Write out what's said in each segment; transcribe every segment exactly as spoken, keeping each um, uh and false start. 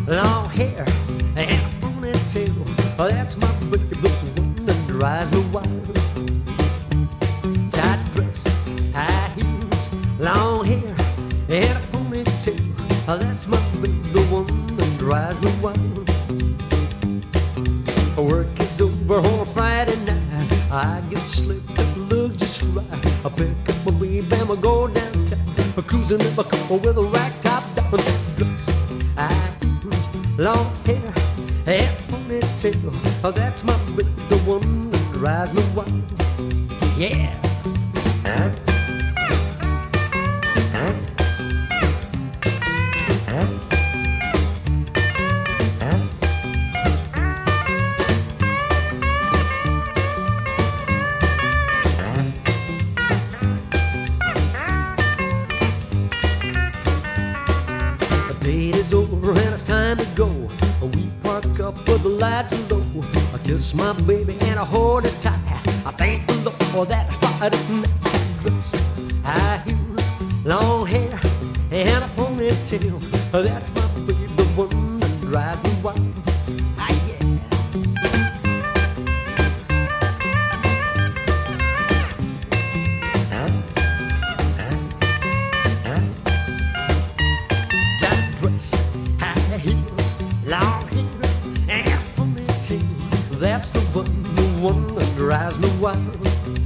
long hair and a ponytail. Oh, that's my baby, the one that drives me wild. Tight dress, high heels, long hair and a ponytail. Oh, that's my baby, the one that drives me wild. Work is over on a Friday night. I get slipped up, look just right. I pick up my baby and I go downtown. I'm cruising in my car with a rag top down. Dress, high heels, long hair and a ponytail. Oh, that's my baby, the one that drives me wild. Yeah. Date is over and it's time to go. We park up with the lights low. I kiss my baby and I hold her tight. I thank the Lord that Friday night. Dress, high heels, long hair and a ponytail. That's my baby, the one that drives me wild. Ah, yeah. High heels, long hair, and a ponytail. That's the one, the one that drives me wild.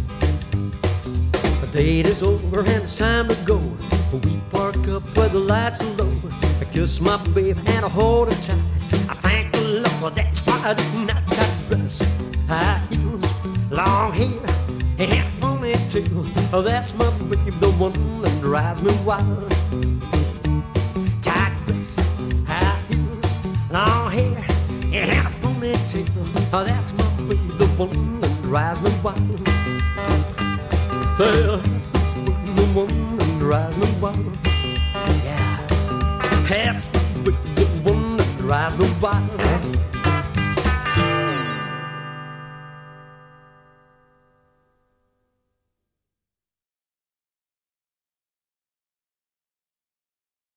The date is over and it's time to go. We park up where the lights are low. I kiss my baby and I hold her tight. I thank the Lord that Friday night. I dress, high heels, long hair, and a ponytail. That's my baby, the one that drives me wild. Long hair and a ponytail. Oh, that's my baby, the one that drives me wild. That's the one that drives me wild. Yeah, that's the baby, the one that drives me wild.